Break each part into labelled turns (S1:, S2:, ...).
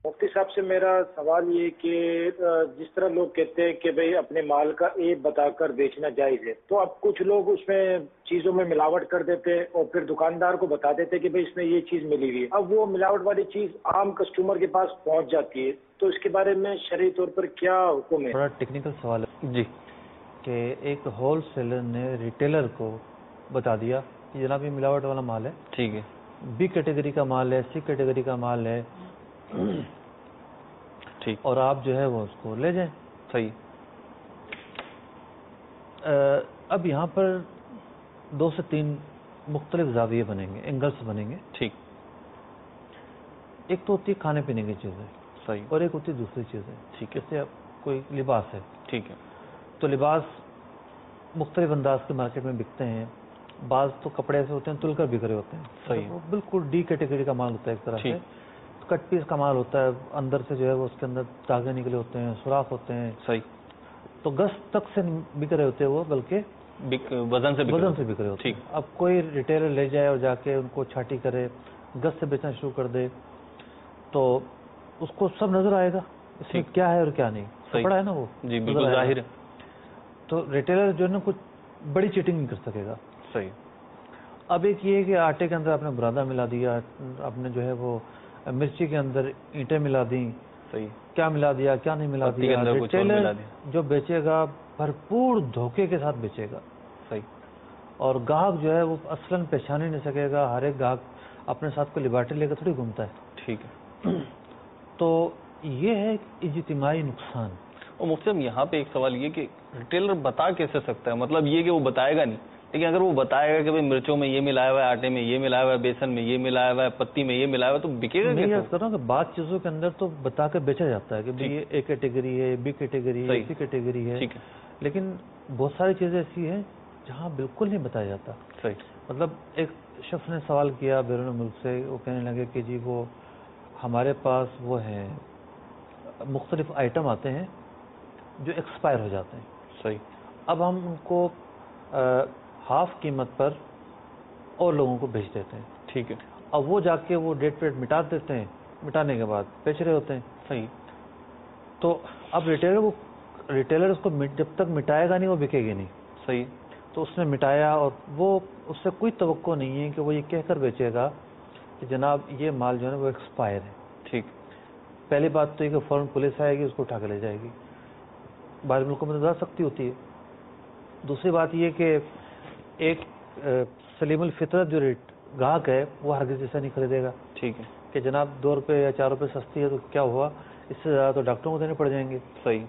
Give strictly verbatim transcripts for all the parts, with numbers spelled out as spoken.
S1: مفتی صاحب سے میرا سوال یہ کہ جس طرح لوگ کہتے ہیں کہ بھئی اپنے مال کا ایب بتا کر بیچنا جائز ہے، تو اب کچھ لوگ اس میں چیزوں میں ملاوٹ کر دیتے اور پھر دکاندار کو بتا دیتے کہ بھئی اس میں یہ چیز ملی ہوئی ہے. اب وہ ملاوٹ والی چیز عام کسٹمر کے پاس پہنچ جاتی ہے، تو اس کے بارے میں شرعی طور پر کیا حکم ہے؟
S2: بڑا ٹیکنیکل سوال ہے جی، کہ ایک ہول سیلر نے ریٹیلر کو بتا دیا کہ جناب یہ ملاوٹ والا مال ہے، ٹھیک ہے، بی کیٹیگری کا مال ہے، سی کیٹیگری کا مال ہے، ٹھیک، اور آپ جو ہے وہ اس کو لے جائیں. صحیح. اب یہاں پر دو سے تین مختلف زاویے بنیں گے، اینگلس بنیں گے. ٹھیک. ایک تو ہوتی ہے کھانے پینے کی چیزیں، صحیح، اور ایک ہوتی ہے دوسری چیزیں. ٹھیک ہے. جیسے کوئی لباس ہے، ٹھیک ہے، تو لباس مختلف انداز کے مارکیٹ میں بکتے ہیں. بعض تو کپڑے ایسے ہوتے ہیں تل کر بک رہے ہوتے ہیں، صحیح، وہ بالکل ڈی کیٹیگری کا مال ہوتا ہے ایک طرح سے. کٹ پیس کا مال ہوتا ہے، اندر سے جو ہے وہ اس کے اندر داغے نکلے ہوتے ہیں، سوراخ ہوتے ہیں، صحیح، تو گز تک سے بک رہے ہوتے ہیں وہ، بلکہ وزن سے وزن سے بک رہے ہوتے ہیں. اب کوئی ریٹیلر لے جائے اور جا کے ان کو چھاٹی کرے، گز سے بیچنا شروع کر دے، تو اس کو سب نظر آئے گا اس میں کیا ہے اور کیا نہیں. کپڑا ہے نا وہ، جی بالکل ظاہر ہے. تو ریٹیلر جو ہے نا کچھ بڑی چیٹنگ نہیں کر سکے گا. صحیح. اب ایک یہ ہے کہ آٹے کے اندر آپ نے برادہ ملا دیا، آپ نے جو ہے وہ مرچی کے اندر اینٹیں ملا دیں، صحیح، کیا ملا دیا کیا نہیں ملا دیا. ریٹیلر جو بیچے گا بھرپور دھوکے کے ساتھ بیچے گا. صحیح. اور گاہک جو ہے وہ اصلاً پہچان ہی نہیں سکے گا. ہر ایک گاہک اپنے ساتھ کو لباٹے لے کر تھوڑی گھومتا ہے. ٹھیک ہے. تو یہ ہے اجتماعی نقصان.
S3: اور مفتی صاحب یہاں پہ ایک سوال یہ کہ ریٹیلر بتا کیسے سکتا ہے؟ مطلب یہ کہ وہ بتائے گا نہیں، لیکن اگر وہ بتائے گا کہ بھائی مرچوں میں یہ ملایا ہوا ہے، آٹے میں یہ ملایا ہوا ہے، بیسن میں یہ ملایا ہوا ہے، پتی میں یہ ملایا ہوا ہے، تو بکے گا کیسے؟
S2: میں کہہ رہا ہوں کہ بعض چیزوں کے اندر تو بتا کر بیچا جاتا ہے کہ یہ اے کیٹیگری ہے، بی کیٹیگری ہے، سی کیٹیگری ہے، لیکن بہت ساری چیزیں ایسی ہیں جہاں بالکل نہیں بتایا جاتا. صحیح. مطلب ایک شخص نے سوال کیا بیرون ملک سے، وہ کہنے لگے کہ جی وہ ہمارے پاس وہ ہے مختلف آئٹم آتے ہیں جو ایکسپائر ہو جاتے ہیں. صحیح. اب ہم ان کو ہاف قیمت پر اور لوگوں کو بیچ دیتے ہیں. ٹھیک ہے. اب وہ جا کے وہ ڈیٹ پیٹ مٹا دیتے ہیں، مٹانے کے بعد بیچ رہے ہوتے ہیں. صحیح. تو اب ریٹیلر کو ریٹیلر اس کو جب تک مٹائے گا نہیں وہ بکے گی نہیں. صحیح. تو اس نے مٹایا اور وہ اس سے کوئی توقع نہیں ہے کہ وہ یہ کہہ کر بیچے گا کہ جناب یہ مال جو ہے نا وہ ایکسپائر ہے. ٹھیک. پہلی بات تو یہ کہ فوراً پولیس آئے گی، اس کو اٹھا کے لے جائے گی. باہر ملکوں میں تو زیادہ سختی ہوتی ہے. دوسری بات یہ کہ ایک سلیم الفطرت جو ریٹ گاہک ہے وہ ہرگز ایسا نہیں خریدے گا. ٹھیک ہے. کہ جناب دو روپے یا چار روپے سستی ہے تو کیا ہوا، اس سے زیادہ تو ڈاکٹروں کو دینے پڑ جائیں گے. صحیح.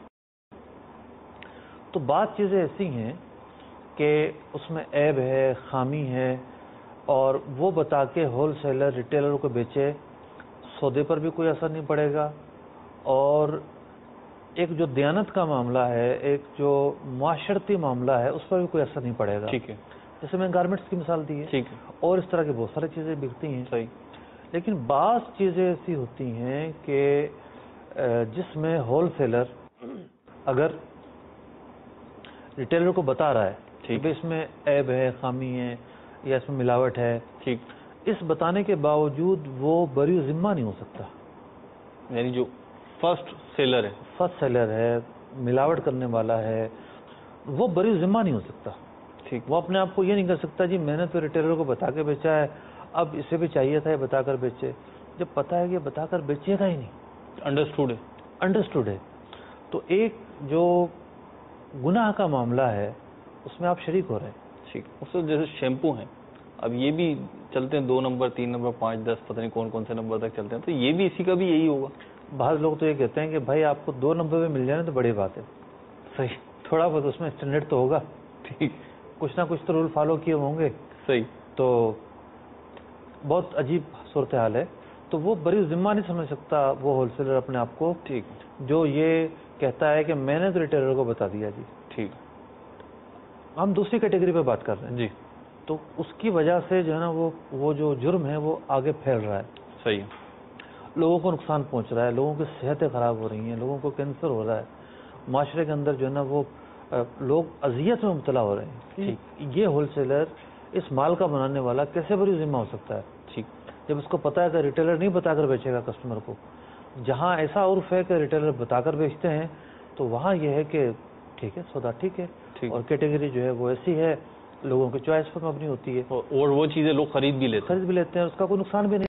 S2: تو بعض چیزیں ایسی ہیں کہ اس میں عیب ہے، خامی ہے، اور وہ بتا کے ہول سیلر ریٹیلر کو بیچے، سودے پر بھی کوئی اثر نہیں پڑے گا، اور ایک جو دیانت کا معاملہ ہے، ایک جو معاشرتی معاملہ ہے، اس پر بھی کوئی اثر نہیں پڑے گا. ٹھیک ہے. جیسے میں گارمنٹس کی مثال دی ہے. ٹھیک ہے. اور اس طرح کی بہت ساری چیزیں بکتی ہیں. صحیح. لیکن بعض چیزیں ایسی ہوتی ہیں کہ جس میں ہول سیلر اگر ریٹیلر کو بتا رہا ہے کہ اس میں عیب ہے، خامی ہے، یا اس میں ملاوٹ ہے، ٹھیک، اس بتانے کے باوجود وہ بری ذمہ نہیں ہو سکتا.
S3: یعنی جو فرسٹ سیلر ہے
S2: فرسٹ سیلر ہے، ملاوٹ کرنے والا ہے، وہ بری ذمہ نہیں ہو سکتا. ٹھیک. وہ اپنے آپ کو یہ نہیں کر سکتا جی میں نے تو ریٹیلر کو بتا کے بیچا ہے، اب اسے بھی چاہیے تھا یہ بتا کر بیچے. جب پتا ہے کہ بتا کر بیچے گا ہی نہیں.
S3: انڈرسٹوڈ ہے
S2: انڈرسٹوڈ ہے. تو ایک جو گناہ کا معاملہ ہے اس میں آپ شریک ہو رہے ہیں.
S3: ٹھیک. اس سے جیسے شیمپو ہیں، اب یہ بھی چلتے ہیں دو نمبر، تین نمبر، پانچ، دس، پتہ نہیں کون کون سے نمبر تک چلتے ہیں، تو یہ بھی اسی کا بھی یہی ہوگا.
S2: بعض لوگ تو یہ کہتے ہیں کہ بھائی آپ کو دو نمبر میں مل جائے تو بڑی بات ہے. صحیح. تھوڑا بہت اس میں اسٹینڈرڈ تو ہوگا. ٹھیک. کچھ نہ کچھ تو رول فالو کیے ہوں گے.
S3: صحیح.
S2: تو بہت عجیب صورتحال ہے. تو وہ بری ذمہ نہیں سمجھ سکتا وہ ہول سیلر اپنے آپ کو. ٹھیک. جو یہ کہتا ہے کہ میں نے تو ریٹیلر کو بتا دیا جی.
S3: ٹھیک.
S2: ہم دوسری کیٹیگری پہ بات کر رہے ہیں
S3: جی.
S2: تو اس کی وجہ سے جو ہے نا وہ وہ جو جرم ہے وہ آگے پھیل رہا ہے.
S3: صحیح.
S2: لوگوں کو نقصان پہنچ رہا ہے، لوگوں کی صحتیں خراب ہو رہی ہیں، لوگوں کو کینسر ہو رہا ہے، معاشرے کے اندر جو ہے نا وہ لوگ اذیت میں مبتلا ہو رہے ہیں. یہ ہول سیلر اس مال کا بنانے والا کیسے بری ذمہ ہو سکتا ہے؟ ٹھیک. جب اس کو پتا ہے کہ ریٹیلر نہیں بتا کر بیچے گا کسٹمر کو، جہاں ایسا عرف ہے کہ ریٹیلر بتا کر بیچتے ہیں تو وہاں یہ ہے کہ ٹھیک ہے سودا ٹھیک ہے، اور کیٹیگری جو ہے وہ ایسی ہے لوگوں کی چوائس پر مبنی ہوتی ہے،
S3: اور وہ چیزیں لوگ خرید بھی لیتے ہیں
S2: خرید بھی لیتے ہیں، اس کا کوئی نقصان بھی نہیں۔